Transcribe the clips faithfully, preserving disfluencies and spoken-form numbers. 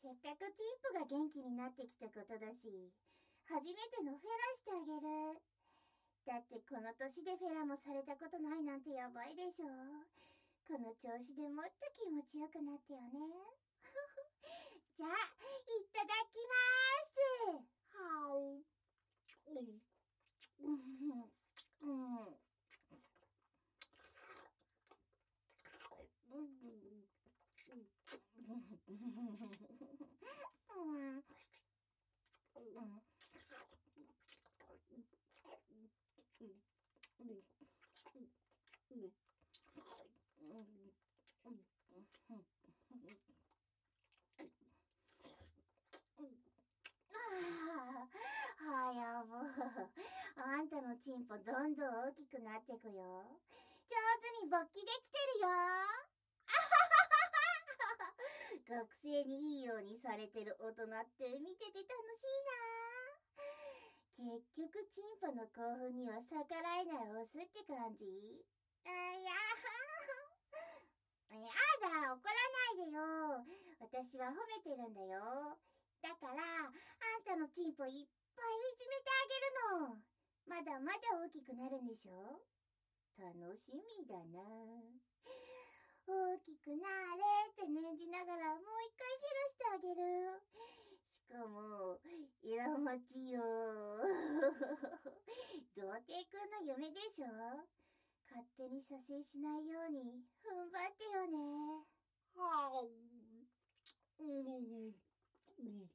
せっかくチンポが元気になってきたことだし、初めてのフェラしてあげる。だってこの年でフェラもされたことないなんてやばいでしょ。この調子でもっと気持ちよくなってよね。じゃあ、いただきまーす。はう。うん。うん。うん。はやぶ。あんたのチンポどんどん大きくなってくよ。上手に勃起できてるよ。学生にいいようにされてる大人って見てて楽しいな。結局チンポの興奮には逆らえないオスって感じ。あややだ、怒らないでよ。私は褒めてるんだよ。だからあんたのチンポいっぱいいじめてあげるの。まだまだ大きくなるんでしょ。楽しみだな。大きくなれって念じながらもう一回フェラしてあげる。しかも色持ちよ。童貞くんの夢でしょ。勝手に射精しないように踏ん張ってよね。はう。うんうんうん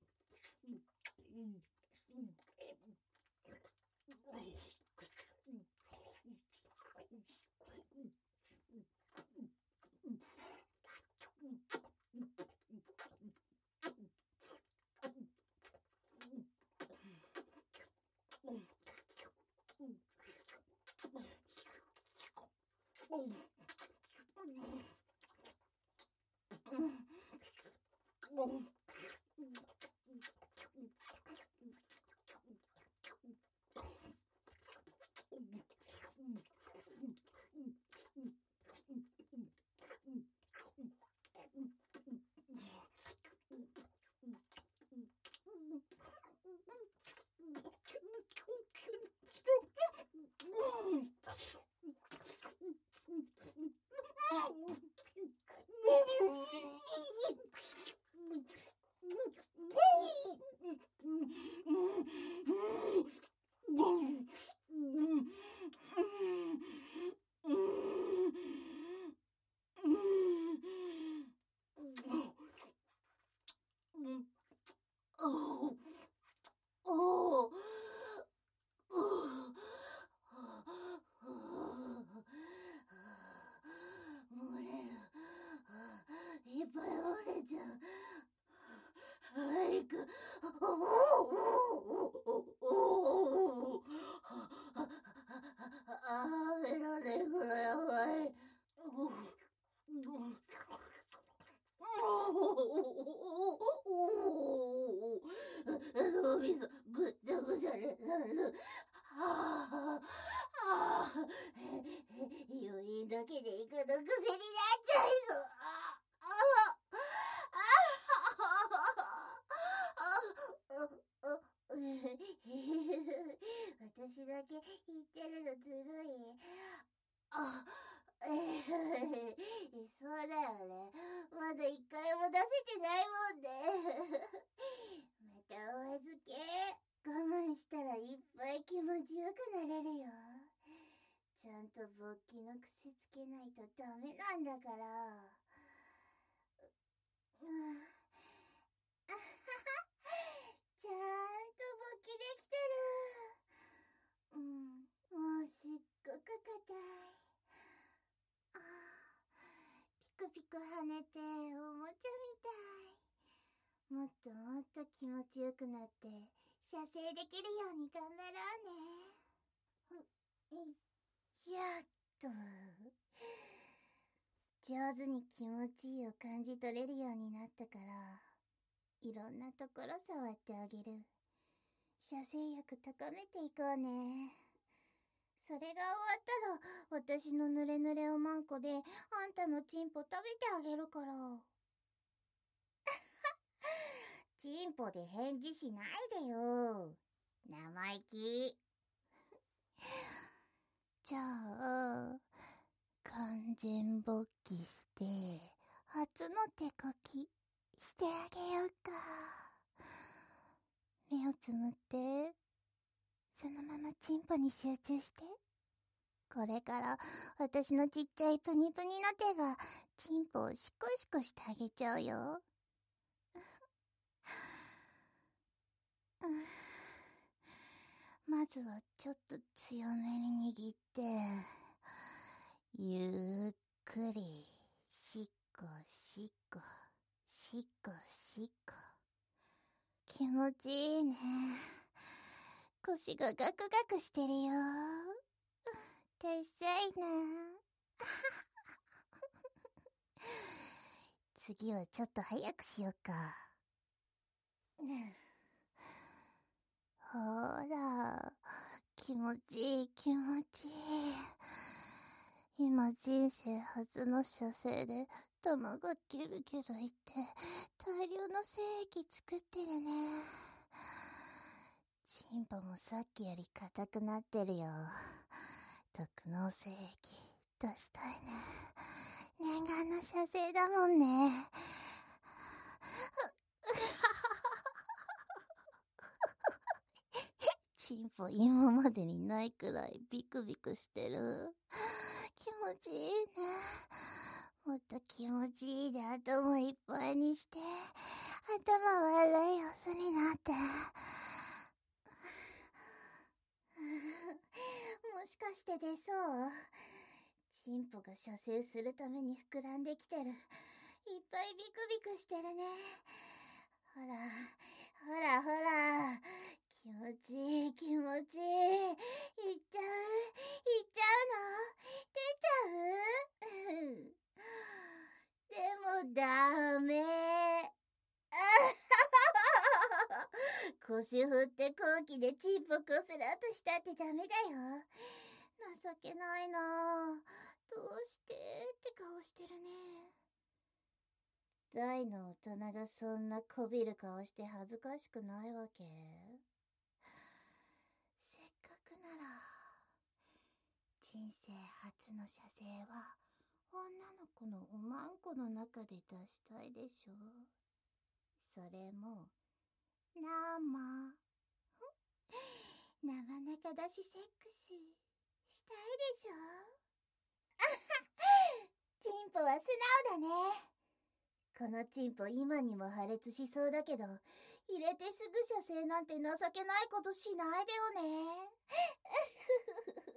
漏れる。いっぱい漏れちゃう。早く。あー、ベラでくらやばい。脳みそぐっちゃぐちゃになる。はあ、ああ、余韻だけでいくの癖になっちゃいそう。ああ、ああ、私だけ言ってるのずるい。あ、そうだよね。まだ一回も出せてないもんね。またお預け。我慢したらいっぱい気持ちよくなれるよ。ちゃんと勃起の癖つけないとダメなんだから。うん、ちゃんと勃起できてる。うん、もうすっごく硬い。あ、ピクピク跳ねておもちゃみたい。もっともっと気持ちよくなって射精できるように頑張ろうね。やっと上手に気持ちいいを感じ取れるようになったから、いろんなところ触ってあげる。射精欲高めていこうね。それが終わったら私のヌレヌレおまんこであんたのチンポ食べてあげるから。 ンポで返事しないでよ。生意気。じゃあ、完全勃起して、初の手こきしてあげようか。目をつむって、そのままチンポに集中して。これから私のちっちゃいプニプニの手がチンポをシコシコしてあげちゃうよ。まずはちょっと強めに握って、ゆっくり、しっこしっこ、しっこしっこ。気持ちいいね。腰がガクガクしてるよ。てっさいな。次はちょっと早くしようか。ほら、気持ちいい気持ちいい。今人生初の射精で玉がギュルギュルいって大量の精液作ってるね。チンポもさっきより硬くなってるよ。特納精液出したいね。念願の射精だもんね。チンポ今までにないくらいビクビクしてる。気持ちいいね。もっと気持ちいいで頭いっぱいにして、頭悪い様子になって。もしかして出そう？チンポが射精するために膨らんできてる。いっぱいビクビクしてるね。ほら、ほらほら。気持ちいい気持ちいい。いっちゃう？いっちゃうの？出ちゃう？でもダメ。腰振って空気でチンポこすろうとしたってダメだよ。情けないなぁ。どうしてって顔してるね。大の大人がそんなこびる顔して恥ずかしくないわけ？せっかくなら、人生初の射精は女の子のおまんこの中で出したいでしょ。それも、生。生中だしセックスしたいでしょ。チンポは素直だね。このチンポ今にも破裂しそうだけど、入れてすぐ射精なんて情けないことしないでよね。